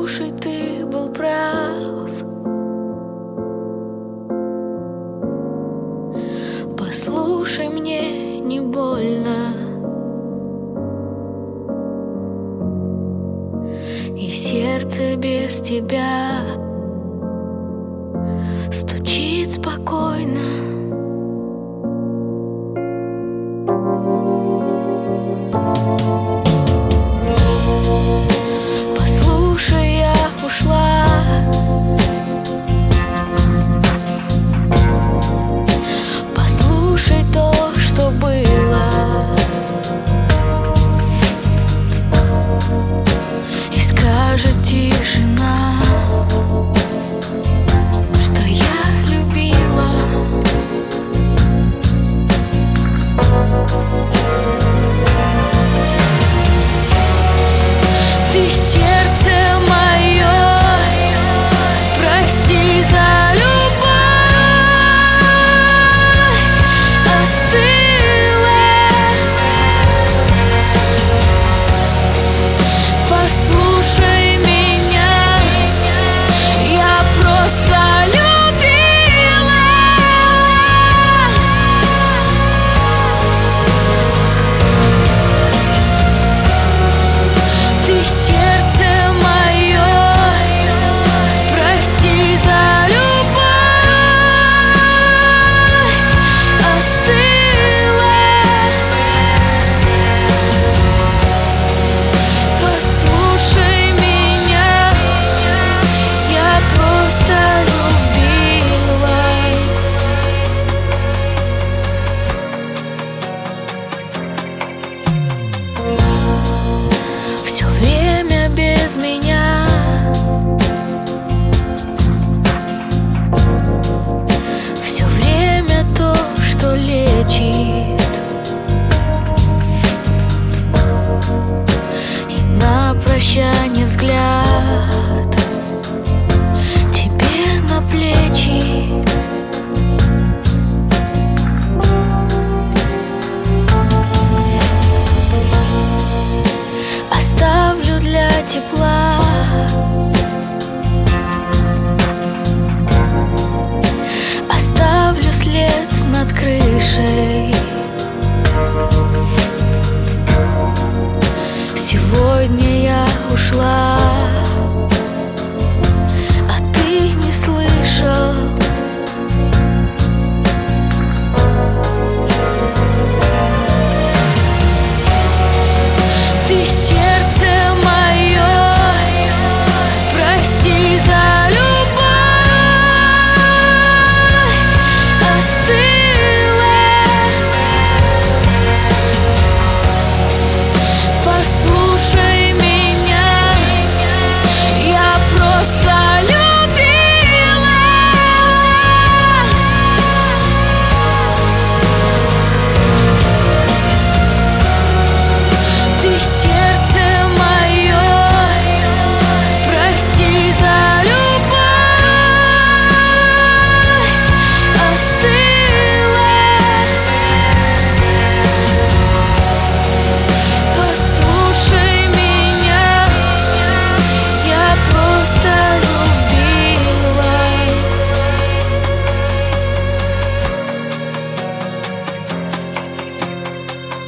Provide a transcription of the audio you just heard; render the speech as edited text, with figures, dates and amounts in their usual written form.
Послушай, ты был прав. Послушай, мне не больно, и сердце без тебя стучит спокойно. Послушай, я ушла. Послушай то, что было, и скажет тишина, что я любила. Ты сердце мое, прости за любовь, остыла. Послушай меня, я просто любила. Ты сердце мое, прости за любовь, остыла. Послушай меня, я просто любила. Все время без меня, все время то, что лечит, и на прощание взгляд тебе на плечи. Оставлю для тепла, оставлю след над крышей.